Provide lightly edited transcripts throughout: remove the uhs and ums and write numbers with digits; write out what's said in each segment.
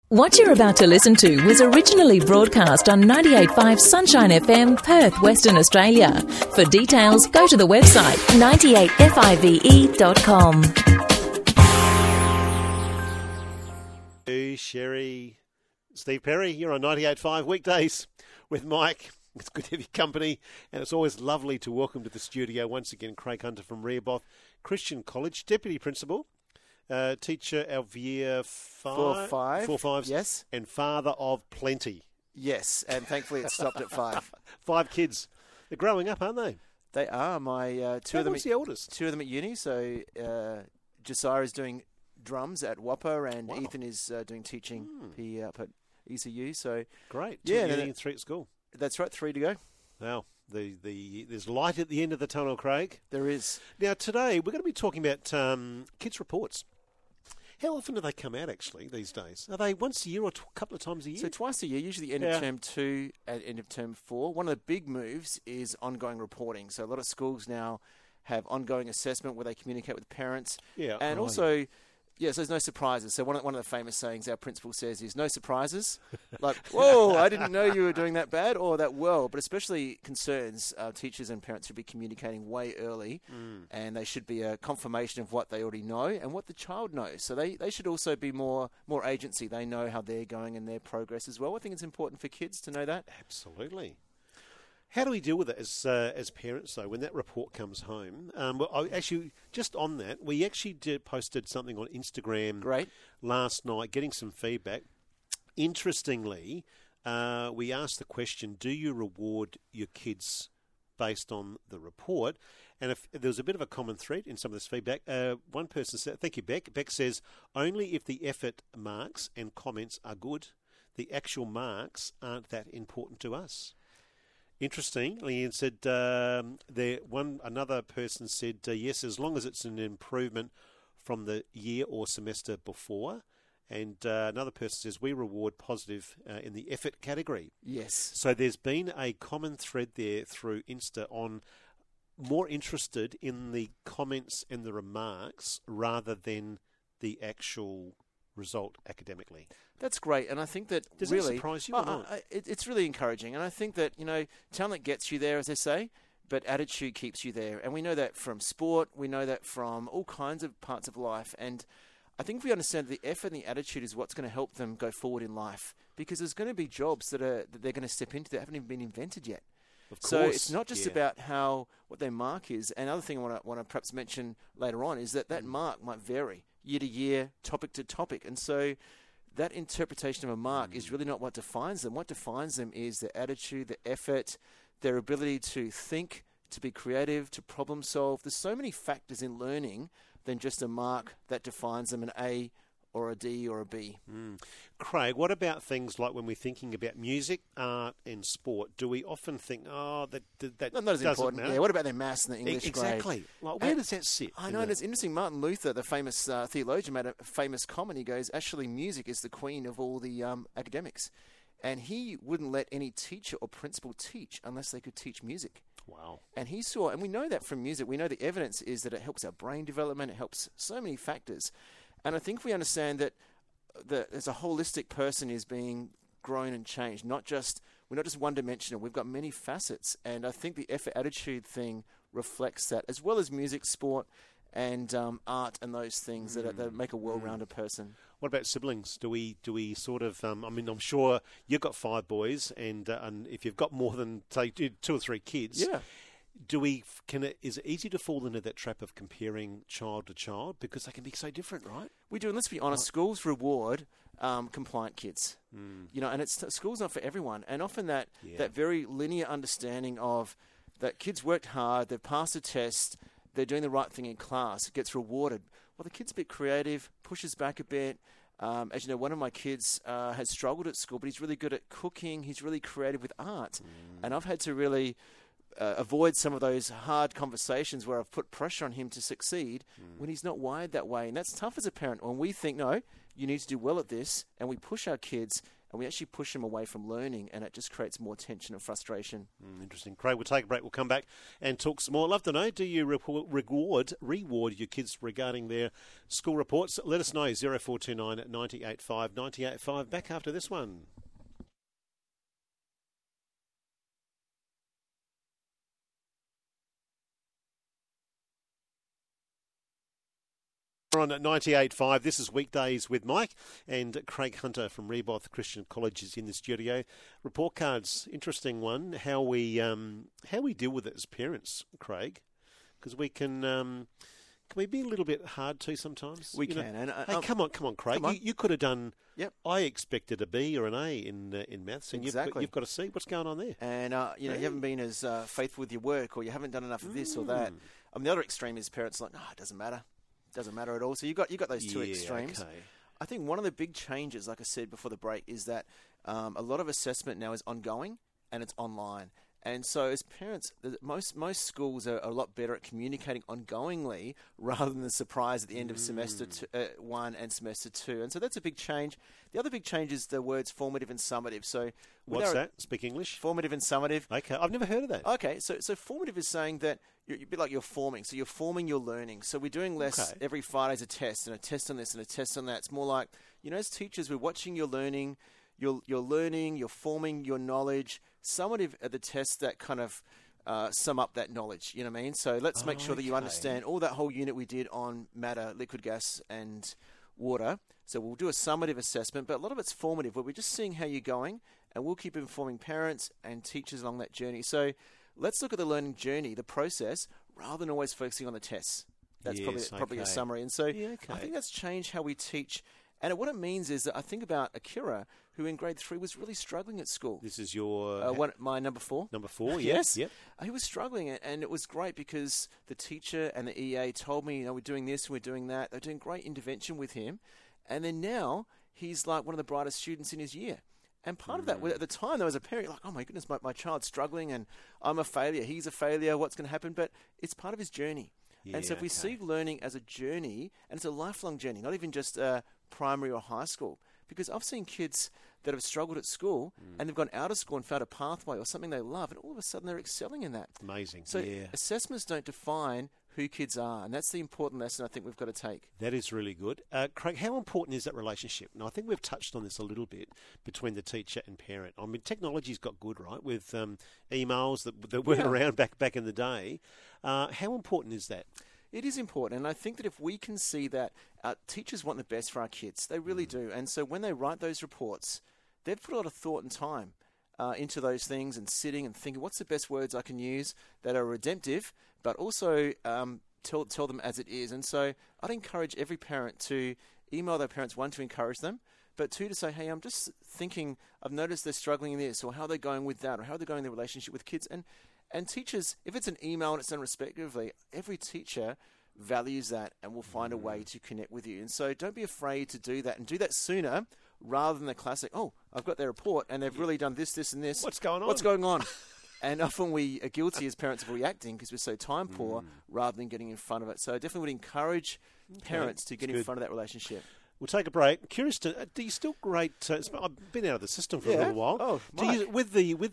What you're about to listen to was originally broadcast on 98.5 Sunshine FM, Perth, Western Australia. For details, go to the website 98five.com. Hey, Sherry, Steve Perry, you're on 98.5 weekdays with Mike. It's good to have your company, and it's always lovely to welcome to the studio once again Craig Hunter from Rehoboth Christian College, Deputy Principal. Teacher of year 5? 4 5s. Yes. And father of plenty. Yes, and thankfully it stopped at 5. 5 kids. They're growing up, aren't they? They are. My two of them. What's the eldest? 2 of them at uni. So Josiah is doing drums at Whopper, and Wow. Ethan is doing teaching up at ECU. So Great. 2 Yeah, at uni and and 3 at school. that's right. 3 to go. Wow. There's light at the end of the tunnel, Craig. There is. Now, today we're going to be talking about kids' reports. How often do they come out, actually, these days? Are they once a year or a couple of times a year? So twice a year, usually end of term 2 and end of term 4. One of the big moves is ongoing reporting. So a lot of schools now have ongoing assessment where they communicate with parents. Yeah. And also, so there's no surprises. So one of the famous sayings our principal says is no surprises. Like, whoa, I didn't know you were doing that bad or that well. But especially concerns, teachers and parents should be communicating way early, and they should be a confirmation of what they already know and what the child knows. So they should also be more agency. They know how they're going and their progress as well. I think it's important for kids to know that. Absolutely. How do we deal with it as parents, though, when that report comes home? Actually, just on that, we actually posted something on Instagram last night, getting some feedback. Interestingly, we asked the question, do you reward your kids based on the report? And if there was a bit of a common thread in some of this feedback, one person said, thank you, Beck. Beck says, only if the effort marks and comments are good. The actual marks aren't that important to us. Interesting. Leanne said another person said yes, as long as it's an improvement from the year or semester before. And another person says we reward positive in the effort category. Yes. So there's been a common thread there through Insta on more interested in the comments and the remarks rather than the actual result academically. That's great, and I think that Does really it surprise you or not? It's really encouraging, and I think that talent gets you there, as they say, but attitude keeps you there, and we know that from sport, we know that from all kinds of parts of life, and I think if we understand that the effort and the attitude is what's going to help them go forward in life, because there's going to be jobs that they're going to step into that haven't even been invented yet. Of course, so it's not just about what their mark is. Another thing I want to perhaps mention later on is that mark might vary year to year, topic to topic, and so that interpretation of a mark is really not what defines them. What defines them is their attitude, their effort, their ability to think, to be creative, to problem solve. There's so many factors in learning than just a mark that defines them, an A or a D or a B. Craig, what about things like when we're thinking about music, art and sport? Do we often think, that not as important. matter? Yeah, what about their maths and the English grade? Exactly. Like, where does that sit? I know, and it's interesting. Martin Luther, the famous theologian, made a famous comment. He goes, actually, music is the queen of all the academics. And he wouldn't let any teacher or principal teach unless they could teach music. Wow. And he saw, and we know that from music, we know the evidence is that it helps our brain development, it helps so many factors. And I think we understand that as a holistic person is being grown and changed, we're not just one-dimensional. We've got many facets, and I think the effort attitude thing reflects that, as well as music, sport, and art, and those things that make a well-rounded person. What about siblings? Do we sort of? I'm sure you've got 5 boys, and if you've got more than say 2 or 3 kids, yeah. Is it easy to fall into that trap of comparing child to child because they can be so different, right? We do, and let's be honest, schools reward compliant kids. And school's not for everyone, and often that very linear understanding of that kids worked hard, they've passed a test, they're doing the right thing in class, it gets rewarded. Well, the kid's a bit creative, pushes back a bit. As you know, one of my kids has struggled at school, but he's really good at cooking. He's really creative with art, and I've had to really avoid some of those hard conversations where I've put pressure on him to succeed when he's not wired that way. And that's tough as a parent when we think, no, you need to do well at this, and we push our kids and we actually push them away from learning, and it just creates more tension and frustration. Interesting. Craig, we'll take a break. We'll come back and talk some more. I'd love to know, do you reward your kids regarding their school reports? Let us know, 0429 985 985. Back after this one. We're on at 98.5. This is Weekdays with Mike, and Craig Hunter from Reboth Christian College is in the studio. Report cards, interesting one. How we deal with it as parents, Craig, because we can we be a little bit hard to sometimes? We can. And, hey, come on, Craig. Come on. You could have done. Yep. I expected a B or an A in maths, and exactly. you've got a C. What's going on there? And you haven't been as faithful with your work, or you haven't done enough of this or that. The other extreme is parents like, it doesn't matter. Doesn't matter at all. So you got those two extremes. Okay. I think one of the big changes, like I said before the break, is that a lot of assessment now is ongoing and it's online. And so as parents, most schools are a lot better at communicating ongoingly rather than the surprise at the end of semester 1 and semester 2. And so that's a big change. The other big change is the words formative and summative. So what's that? Speak English? Formative and summative. Okay, I've never heard of that. Okay, so formative is saying that you're a bit like you're forming. So you're forming your learning. So we're doing less every Friday's a test and a test on this and a test on that. It's more like, as teachers, we're watching your learning. You're learning, you're forming your knowledge. Summative are the tests that kind of sum up that knowledge, you know what I mean? So let's make sure that you understand all that whole unit we did on matter, liquid gas, and water. So we'll do a summative assessment, but a lot of it's formative, where we're just seeing how you're going, and we'll keep informing parents and teachers along that journey. So let's look at the learning journey, the process, rather than always focusing on the tests. That's probably a summary. And so I think that's changed how we teach. And what it means is that I think about Akira, who in grade 3 was really struggling at school. This is your... my number 4. Number 4, yes. Yep. He was struggling, and it was great because the teacher and the EA told me, we're doing this and we're doing that. They're doing great intervention with him. And then now he's like one of the brightest students in his year. And part of that, at the time, there was a parent like, oh my goodness, my child's struggling and I'm a failure. He's a failure. What's going to happen? But it's part of his journey. And so if we see learning as a journey, and it's a lifelong journey, not even just primary or high school, because I've seen kids that have struggled at school and they've gone out of school and found a pathway or something they love, and all of a sudden they're excelling in that. Amazing. So assessments don't define who kids are, and that's the important lesson I think we've got to take. That is really good. Craig, how important is that relationship? Now, I think we've touched on this a little bit between the teacher and parent. I mean, technology's got good, right, with emails that weren't around back in the day. How important is that? It is important, and I think that if we can see that teachers want the best for our kids, they really do. And so when they write those reports, they've put a lot of thought and time into those things and sitting and thinking, what's the best words I can use that are redemptive, but also tell them as it is. And so I'd encourage every parent to email their parents, 1, to encourage them, but 2, to say, hey, I'm just thinking, I've noticed they're struggling in this, or how they're going with that, or how they're going in their relationship with kids. And teachers, if it's an email and it's done respectively, every teacher values that and will find a way to connect with you. And so don't be afraid to do that, and do that sooner rather than the classic, I've got their report and they've really done this, this, and this. What's going on? What's going on? And often we are guilty as parents of reacting because we're so time poor rather than getting in front of it. So I definitely would encourage parents to get in front of that relationship. We'll take a break. Curious to, do you still grade? I've been out of the system for a little while. Oh, do you, with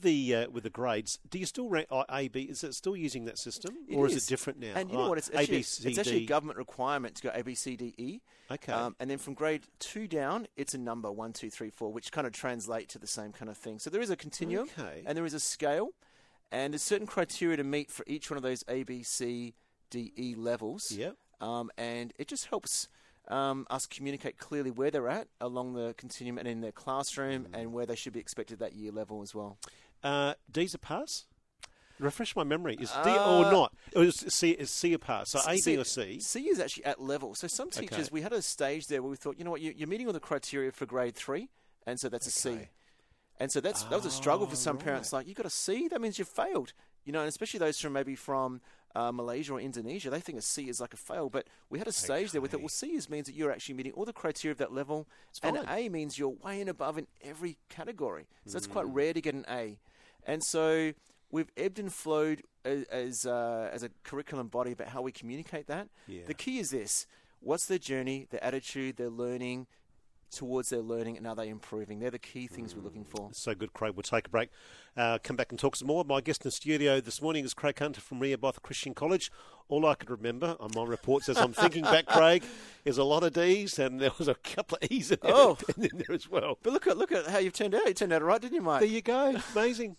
the grades, do you still rank AB? Is it still using that system, or is it different now? And you know what? It's actually a government requirement to go A, B, C, D, E. Okay. And then from grade 2 down, it's a number 1, 2, 3, 4, which kind of translate to the same kind of thing. So there is a continuum, and there is a scale, and there's certain criteria to meet for each one of those A, B, C, D, E levels. Yep. And it just helps us communicate clearly where they're at along the continuum and in their classroom and where they should be expected that year level as well. D's a pass? Refresh my memory. Is D or not? Is C a pass? So A, B or C? C is actually at level. So some teachers, we had a stage there where we thought, you know what, you're meeting all the criteria for grade 3, and so that's a C. And so that was a struggle for some parents. Like, you got a C? That means you've failed. And especially those from Malaysia or Indonesia, they think a C is like a fail. But we had a stage there with it. Well, C means that you're actually meeting all the criteria of that level, and A means you're way and above in every category. So that's quite rare to get an A. And so we've ebbed and flowed as a curriculum body about how we communicate that. Yeah. The key is this: what's their journey, their attitude, their learning? towards their learning, and are they improving? They're the key things we're looking for. So good, Craig. We'll take a break. Come back and talk some more. My guest in the studio this morning is Craig Hunter from Rehoboth Christian College. All I could remember on my reports as I'm thinking back, Craig, is a lot of D's, and there was a couple of E's in there as well. But look at how you've turned out. You turned out all right, didn't you, Mike? There you go. Amazing.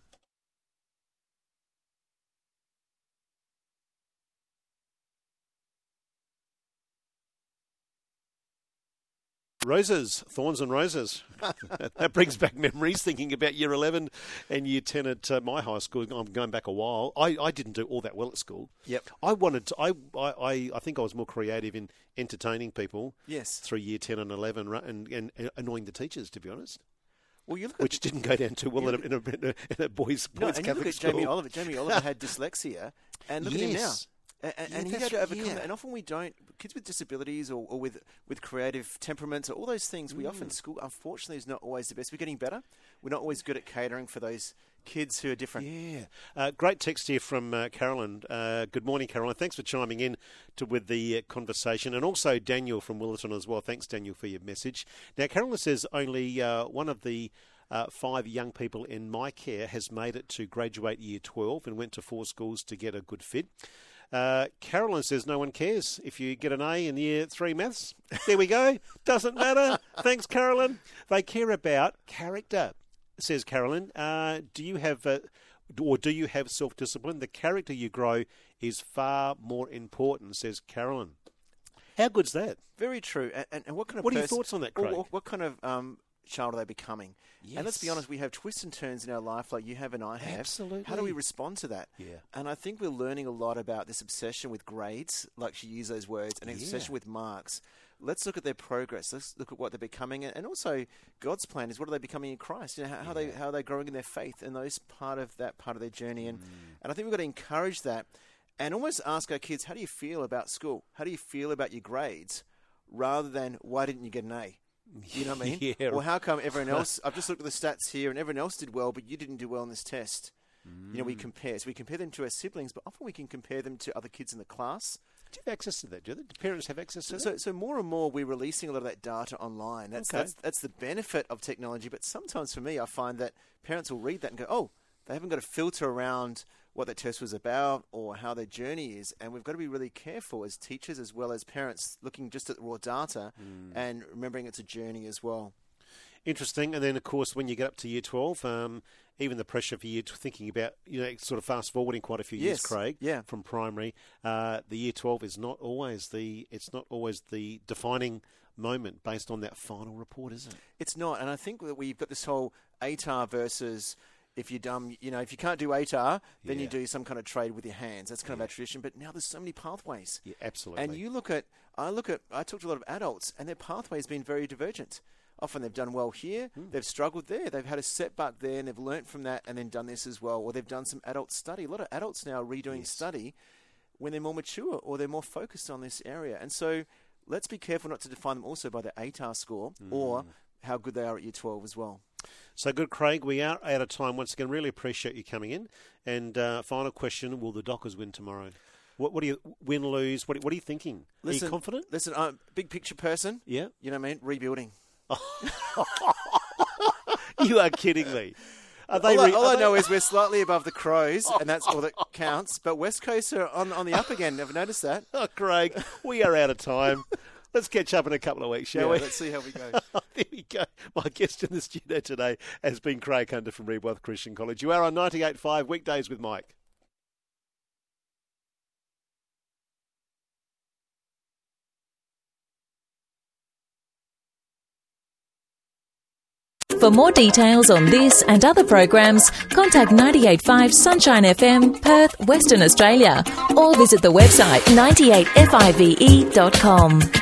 Roses, thorns and roses. That brings back memories, thinking about year 11 and year 10 at my high school. I'm going back a while. I didn't do all that well at school. Yep. I wanted to, I think I was more creative in entertaining people. Yes. Through year 10 and 11 and annoying the teachers, to be honest. Well, you look which didn't go down too well in a boys' Catholic school. Jamie Oliver. Jamie Oliver had dyslexia, and look at him now. And he had to overcome that. And often we don't. Kids with disabilities or with creative temperaments or all those things, we often, school, unfortunately, is not always the best. We're getting better. We're not always good at catering for those kids who are different. Yeah. Great text here from Carolyn. Good morning, Caroline. Thanks for chiming in with the conversation. And also Daniel from Willerton as well. Thanks, Daniel, for your message. Now, Carolyn says only one of the 5 young people in my care has made it to graduate year 12 and went to 4 schools to get a good fit. Carolyn says no one cares if you get an A in year 3 maths. There we go. Doesn't matter. Thanks, Carolyn. They care about character, says Carolyn. Do you have self-discipline? The character you grow is far more important, says Carolyn. How good's that? Very true. And what kind of what are your thoughts on that, Craig? What kind of child are they becoming? Yes. And let's be honest, we have twists and turns in our life like you have and I have. Absolutely. How do we respond to that? Yeah. And I think we're learning a lot about this obsession with grades, like she used those words, and obsession with marks. Let's look at their progress. Let's look at what they're becoming, and also God's plan is what are they becoming in Christ? You know, how are they growing in their faith, and those part of their journey. And I think we've got to encourage that, and almost ask our kids, how do you feel about school? How do you feel about your grades, rather than why didn't you get an A? You know what I mean? Yeah. Or how come everyone else, I've just looked at the stats here and everyone else did well, but you didn't do well in this test. You know, we compare. So we compare them to our siblings, but often we can compare them to other kids in the class. Do you have access to that? Do parents have access to that? So more and more we're releasing a lot of that data online. That's the benefit of technology. But sometimes for me, I find that parents will read that and go, oh, they haven't got a filter around what that test was about or how their journey is. And we've got to be really careful as teachers as well as parents looking just at the raw data and remembering it's a journey as well. Interesting. And then, of course, when you get up to year 12, even the pressure for year thinking about, sort of fast forwarding quite a few years, Craig, from primary, the year 12 is not always the defining moment based on that final report, is it? It's not. And I think that we've got this whole ATAR versus if you're dumb, if you can't do ATAR, then you do some kind of trade with your hands. That's kind of our tradition. But now there's so many pathways. Yeah, absolutely. And I talk to a lot of adults, and their pathway has been very divergent. Often they've done well here, they've struggled there, they've had a setback there, and they've learnt from that and then done this as well. Or they've done some adult study. A lot of adults now are redoing study when they're more mature or they're more focused on this area. And so let's be careful not to define them also by their ATAR score or how good they are at year 12 as well. So good, Craig. We are out of time once again. Really appreciate you coming in. And final question, will the Dockers win tomorrow? What do you win, lose? What are you thinking? Are you confident? Listen, I'm a big picture person. Yeah. You know what I mean? Rebuilding. You are kidding me. All I know is we're slightly above the Crows, and that's all that counts. But West Coast are on the up again. Never noticed that. Oh, Craig, we are out of time. Let's catch up in a couple of weeks, shall we? Let's see how we go. There we go. My guest in the studio today has been Craig Hunter from Rehoboth Christian College. You are on 98.5 Weekdays with Mike. For more details on this and other programs, contact 98.5 Sunshine FM, Perth, Western Australia, or visit the website 98five.com.